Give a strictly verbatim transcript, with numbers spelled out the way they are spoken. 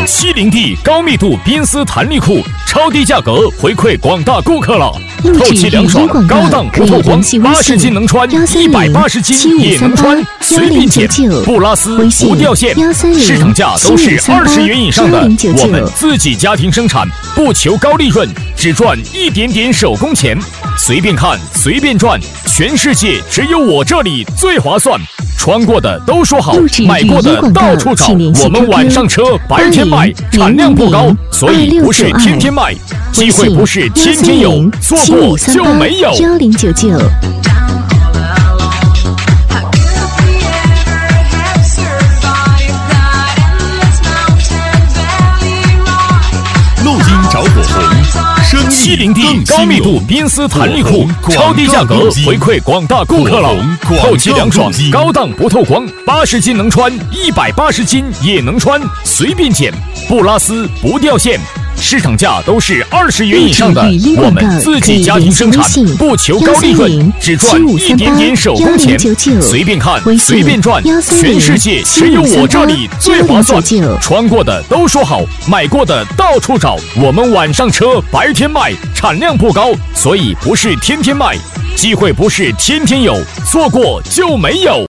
七零 D 高密度宾丝弹力裤，超低价格回馈广大顾客了。透气凉爽，高档不透光，八十斤能穿，一百八十斤也能穿，随便捡。布拉斯不掉线，市场价都是二十元以上的，我们自己家庭生产，不求高利润，只赚一点点手工钱。随便看，随便赚，全世界只有我这里最划算。穿过的都说好，买过的到处找。我们晚上车，白天卖，产量不高，所以不是天天卖，机会不是天天有，错过就没有。 幺零九九。 路金找火红，生意七零 D 高密度宾丝弹力裤，超低价格回馈广大顾客了。透气凉爽，高档不透光，八十斤能穿，一百八十斤也能穿，随便捡。布拉斯不掉线。市场价都是二十元以上的，我们自己家庭生产，不求高利润，只赚一点点手工钱。随便看，随便赚，全世界只有我这里最划算。穿过的都说好，买过的到处找。我们晚上车，白天卖，产量不高，所以不是天天卖，机会不是天天有，错过就没有。